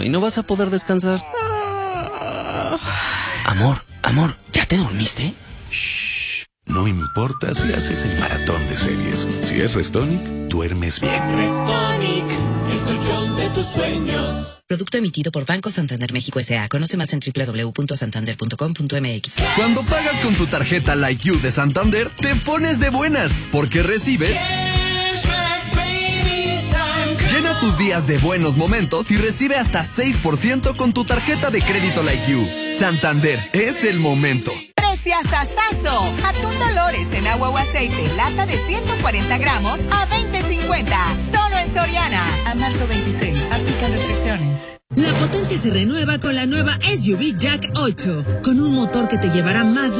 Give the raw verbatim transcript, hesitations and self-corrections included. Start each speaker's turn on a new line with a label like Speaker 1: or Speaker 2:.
Speaker 1: y no vas a poder descansar. Amor, amor, ¿ya te dormiste?
Speaker 2: Shh, no importa si haces el maratón de series. Si es Restonic, duermes bien.
Speaker 3: Restonic, el colchón de tus sueños.
Speaker 4: Producto emitido por Banco Santander México S A. Conoce más en doble u doble u doble u punto santander punto com punto m x.
Speaker 5: Cuando pagas con tu tarjeta Like You de Santander, te pones de buenas, porque recibes... Llena tus días de buenos momentos y recibe hasta seis por ciento con tu tarjeta de crédito Like You. Santander, es el momento.
Speaker 6: ¡Preciasasazo! Atún Dolores en agua o aceite, lata de ciento cuarenta gramos a veinte cincuenta. Solo en Soriana. A marzo veintiséis. Aplican restricciones.
Speaker 7: La potencia se renueva con la nueva S U V Jack ocho, con un motor que te llevará más